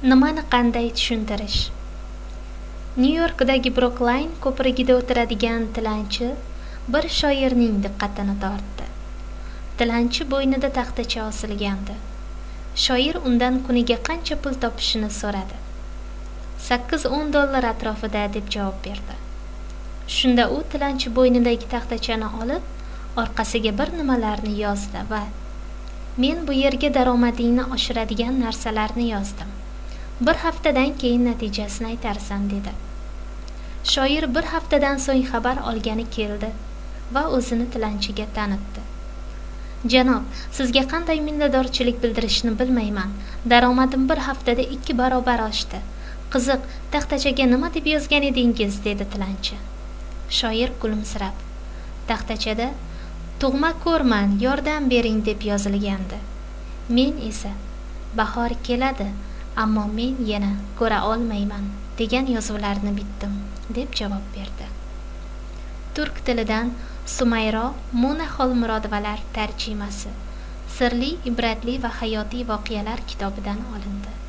Nimani qanday tushuntirish? Nyu-Yorkdagi Brookline ko'prigida o'tiradigan tilanchi bir shoirning diqqatini tortdi. Tilanchi bo'ynida taxtacha osilgandi. Shoir undan kuniga qancha pul topishini so'radi. 8-10 dollar atrofida deb javob berdi. Shunda u tilanchi bo'ynidagi taxtachani olib, orqasiga bir nimalarni yozdi va "Men bu yerga daromadingni oshiradigan narsalarni yozdim. Bir haftadan keyin natijasini aytarsan" dedi. Shoir bir haftadan so'ng xabar olgani keldi va o'zini tilanchiga tanitdi. "Janob, sizga qanday minnatdorchilik bildirishni bilmayman. Daromadim bir haftada 2 barobar oshdi. Qiziq, taxtachaga nima deb yozgan edingiz?" dedi tilanchi. Shoir kulimsirab, "Taxtachada tug'ma ko'rman, yordam bering" deb yozilgandi. "Men esa bahor keladi, ammo men yana ko'ra olmayman degan yozuvlarni bitdim" deb javob berdi. Turk tilidan Sumayro Muna Xolmurodovalar tarjimasi. Sirli, ibratli va hayotiy voqealar kitobidan olindi.